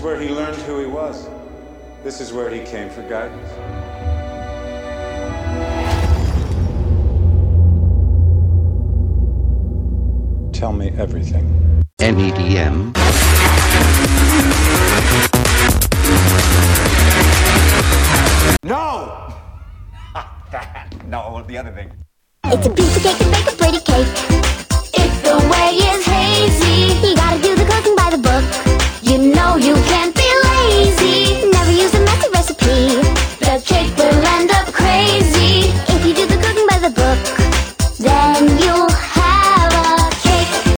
where he learned who he was. This is where he came for guidance. Tell me everything. NEDM. No! No, the other thing. It's a piece of cake to bake a pretty cake. If the way is